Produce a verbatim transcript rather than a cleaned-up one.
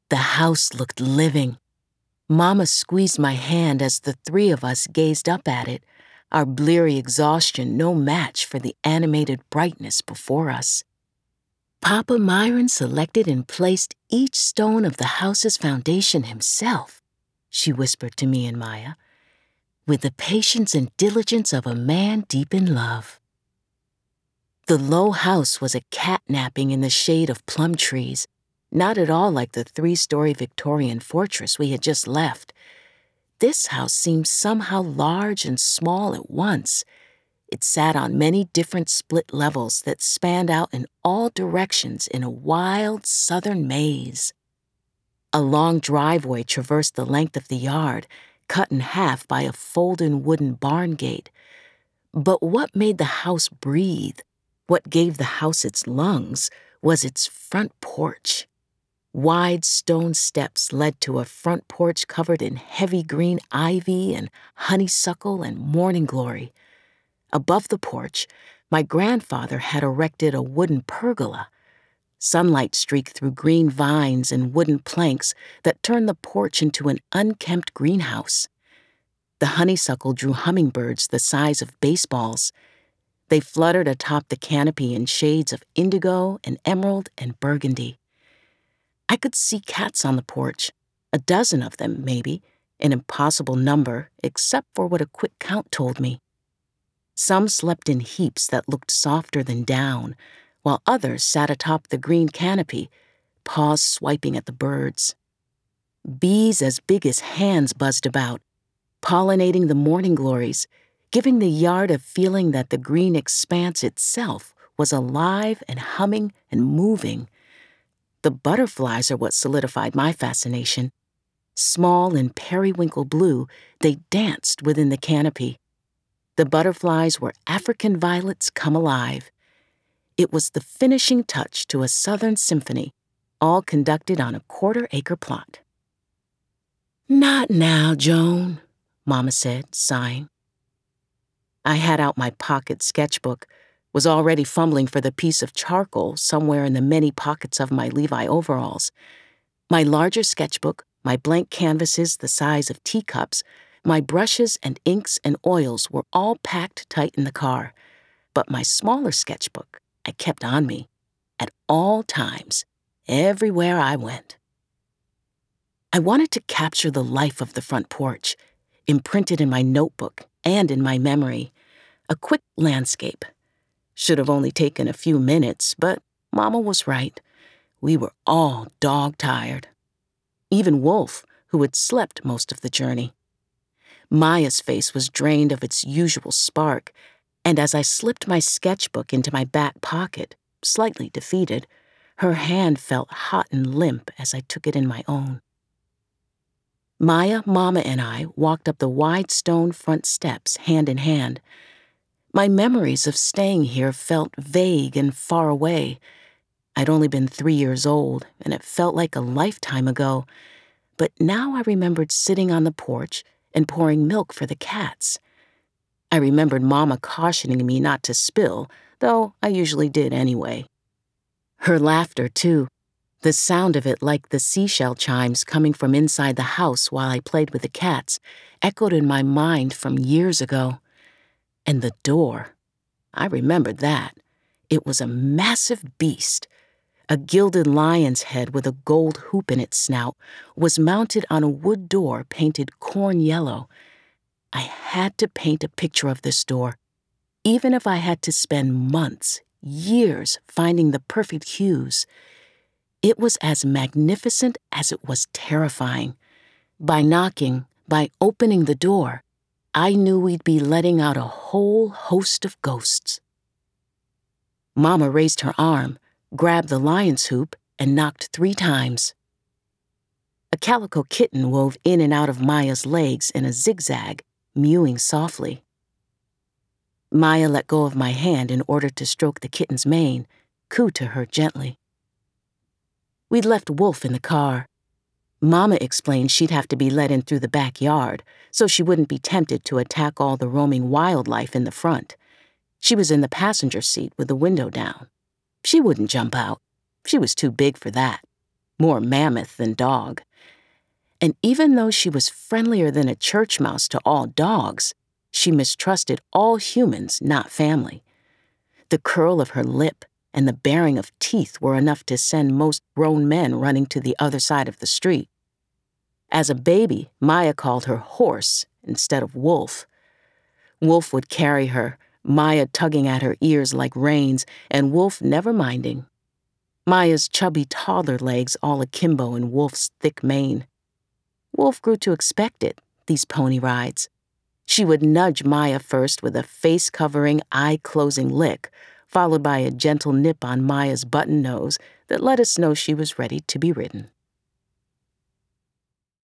The house looked living. Mama squeezed my hand as the three of us gazed up at it, our bleary exhaustion no match for the animated brightness before us. Papa Myron selected and placed each stone of the house's foundation himself, she whispered to me and Maya, with the patience and diligence of a man deep in love. The low house was a cat-napping in the shade of plum trees, not at all like the three-story Victorian fortress we had just left. This house seemed somehow large and small at once. It sat on many different split levels that spanned out in all directions in a wild southern maze. A long driveway traversed the length of the yard, cut in half by a folding wooden barn gate. But what made the house breathe, what gave the house its lungs, was its front porch. Wide stone steps led to a front porch covered in heavy green ivy and honeysuckle and morning glory. Above the porch, my grandfather had erected a wooden pergola. Sunlight streaked through green vines and wooden planks that turned the porch into an unkempt greenhouse. The honeysuckle drew hummingbirds the size of baseballs. They fluttered atop the canopy in shades of indigo and emerald and burgundy. I could see cats on the porch, a dozen of them, maybe, an impossible number, except for what a quick count told me. Some slept in heaps that looked softer than down, while others sat atop the green canopy, paws swiping at the birds. Bees as big as hands buzzed about, pollinating the morning glories, giving the yard a feeling that the green expanse itself was alive and humming and moving. The butterflies are what solidified my fascination. Small and periwinkle blue, they danced within the canopy. The butterflies were African violets come alive. It was the finishing touch to a southern symphony, all conducted on a quarter-acre plot. "Not now, Joan," Mama said, sighing. I had out my pocket sketchbook, was already fumbling for the piece of charcoal somewhere in the many pockets of my Levi overalls. My larger sketchbook, my blank canvases the size of teacups, my brushes and inks and oils were all packed tight in the car. But my smaller sketchbook I kept on me, at all times, everywhere I went. I wanted to capture the life of the front porch, imprinted in my notebook and in my memory, a quick landscape. Should have only taken a few minutes, but Mama was right. We were all dog-tired. Even Wolf, who had slept most of the journey. Maya's face was drained of its usual spark, and as I slipped my sketchbook into my back pocket, slightly defeated, her hand felt hot and limp as I took it in my own. Maya, Mama, and I walked up the wide stone front steps hand in hand. My memories of staying here felt vague and far away. I'd only been three years old, and it felt like a lifetime ago. But now I remembered sitting on the porch and pouring milk for the cats. I remembered Mama cautioning me not to spill, though I usually did anyway. Her laughter, too, the sound of it like the seashell chimes coming from inside the house while I played with the cats, echoed in my mind from years ago. And the door, I remembered that. It was a massive beast. A gilded lion's head with a gold hoop in its snout was mounted on a wood door painted corn yellow. I had to paint a picture of this door, even if I had to spend months, years finding the perfect hues. It was as magnificent as it was terrifying. By knocking, by opening the door, I knew we'd be letting out a whole host of ghosts. Mama raised her arm, grabbed the lion's hoop, and knocked three times. A calico kitten wove in and out of Maya's legs in a zigzag, mewing softly. Maya let go of my hand in order to stroke the kitten's mane, cooed to her gently. We'd left Wolf in the car. Mama explained she'd have to be let in through the backyard, so she wouldn't be tempted to attack all the roaming wildlife in the front. She was in the passenger seat with the window down. She wouldn't jump out. She was too big for that. more mammoth than dog. And even though she was friendlier than a church mouse to all dogs, she mistrusted all humans, not family. The curl of her lip and the baring of teeth were enough to send most grown men running to the other side of the street. As a baby, Maya called her horse instead of wolf. Wolf would carry her, Maya tugging at her ears like reins, and Wolf never minding. Maya's chubby toddler legs all akimbo in Wolf's thick mane. Wolf grew to expect it, these pony rides. She would nudge Maya first with a face-covering, eye-closing lick, followed by a gentle nip on Maya's button nose that let us know she was ready to be ridden.